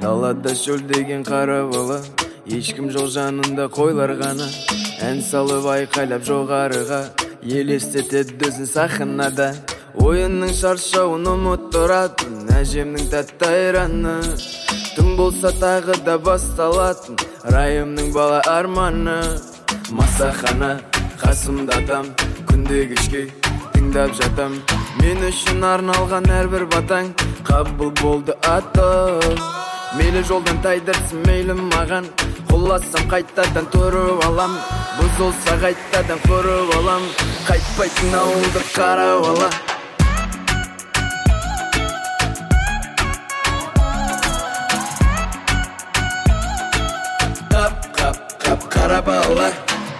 Далада шөлдеген қара бала, ешкім жоқ жанында қойлар ғана. Ән салып айқайлап жоғарыға, елестетеді өзін сахнада. Ойынның шаршауын ұмыттыратын әжемнің тәтті айраны. Түн болса тағы да басталатын райымның бала арманы. Масахана қасымда адам, күнде кешке тыңдап жатам. Мен үшін арналған әрбір батаң қабыл болды ата. Мейлі жолдан тайдырсын мейлі маған, құласам қайтадан тұрып алам. Бұзылса қайтадан құрып алам, қайтпайтын ауылды қарап ала. Қап қара бала,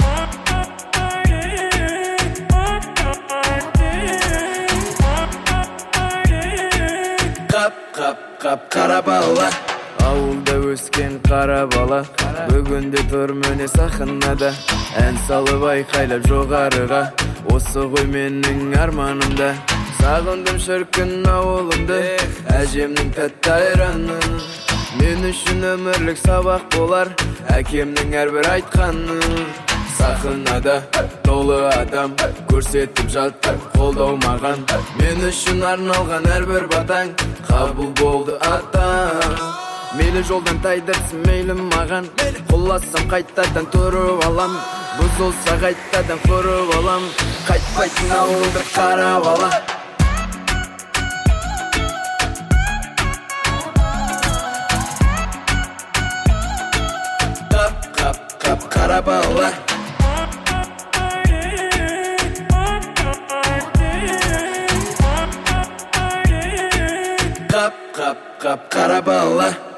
қап қара бала. Ауылда өскен қара бала, бүгінде тұр міне сахнада. Ән салып айқайлап жоғарыға, осы ғой менің арманымда. Сағындым шіркін ауылымды, әжемнің тәтті айраны. Мен үшін өмірлік сабақ болар, әкемнің әрбір айтқаны. Сахнада толы адам, көрсетіп жатыр қолдау маған. Мен үшін арналған әрбір батаң қабыл болды ата. Мейлі жолдан тайдырсын мейлі маған, құласам қайтадан тұрып алам. Бұзылса қайтадан құрып алам, қайтпайтын ауылды қарап ала. Қап қара бала, қап қара бала.